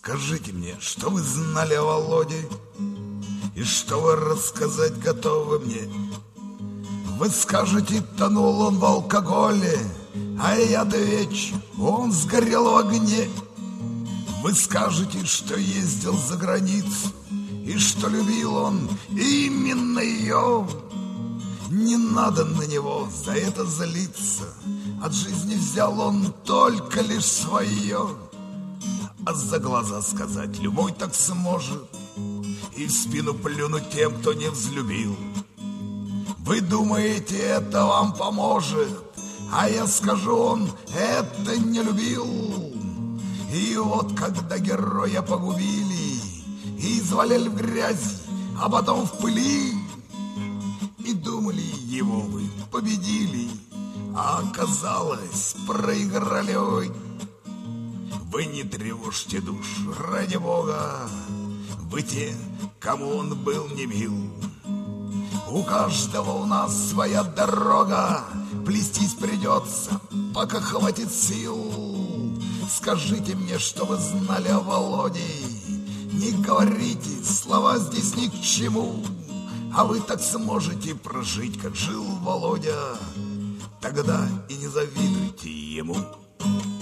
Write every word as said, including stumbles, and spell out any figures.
Скажите мне, что вы знали о Володе и что вы рассказать готовы мне? Вы скажете, тонул он в алкоголе, а я отвечу, он сгорел в огне. Вы скажете, что ездил за границу и что любил он именно ее. Не надо на него за это злиться, от жизни взял он только лишь свое. А за глаза сказать любой так сможет и в спину плюнуть тем, кто не взлюбил. Вы думаете, это вам поможет, а я скажу, он это не любил. И вот когда героя погубили и изваляли в грязи, а потом в пыли, и думали, его вы победили, а оказалось, проиграли вы. Вы не тревожьте душу, ради Бога, вы те, кому он был не мил. У каждого у нас своя дорога, плестись придется, пока хватит сил. Скажите мне, что вы знали о Володе, не говорите, слова здесь ни к чему. А вы так сможете прожить, как жил Володя, тогда и не завидуйте ему.